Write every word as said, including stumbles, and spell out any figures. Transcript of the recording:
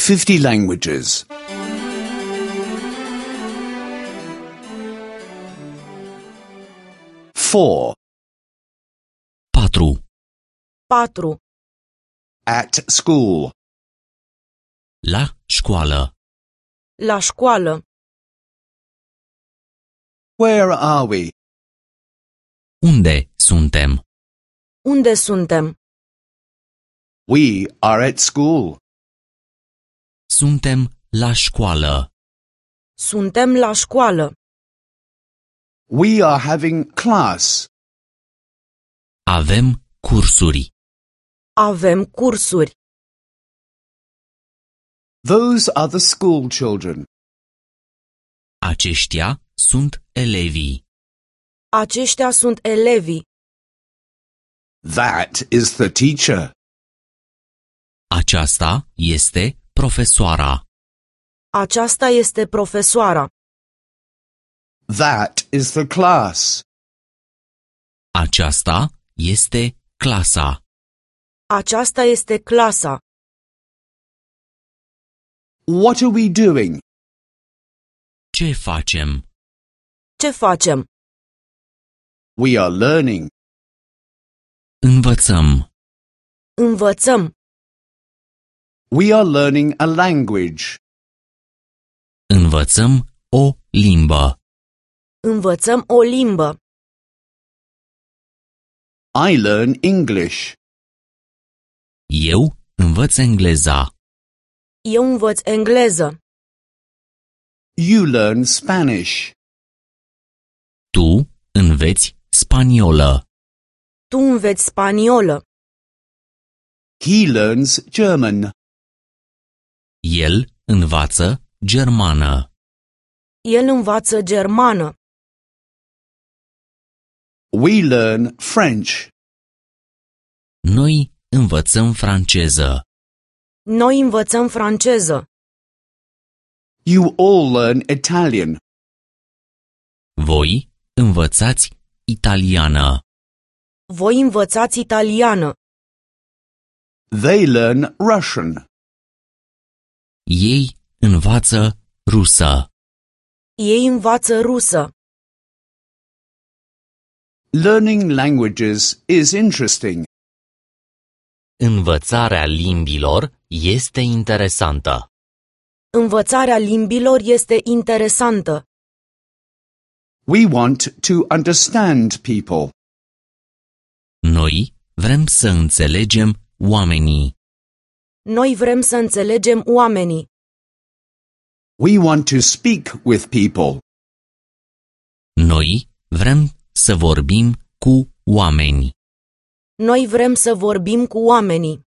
fifty languages. Four. Patru. Patru. At school. La școală. La școală. Where are we? Unde suntem? Unde suntem? We are at school. Suntem la școală. Suntem la școală. We are having class. Avem cursuri. Avem cursuri. Those are the school children. Aceștia sunt elevii. Aceștia sunt elevii. That is the teacher. Aceasta este profesoara. Aceasta este profesoara. That is the class. Aceasta este clasa. Aceasta este clasa. What are we doing? Ce facem? Ce facem? We are learning. Învățăm. Învățăm. We are learning a language. Învățăm o limbă. Învățăm o limbă. I learn English. Eu învăț engleza. Eu învăț engleză. You learn Spanish. Tu înveți spaniolă. Tu înveți spaniolă. He learns German. El învață germană. El învață germană. We learn French. Noi învățăm franceză. Noi învățăm franceză. You all learn Italian. Voi învățați italiană. Voi învățați italiană. They learn Russian. Ei învață rusă. Ei învață rusă. Learning languages is interesting. Învățarea limbilor este interesantă. Învățarea limbilor este interesantă. We want to understand people. Noi vrem să înțelegem oamenii. Noi vrem să înțelegem oamenii. We want to speak with people. Noi vrem să vorbim cu oameni. Noi vrem să vorbim cu oamenii.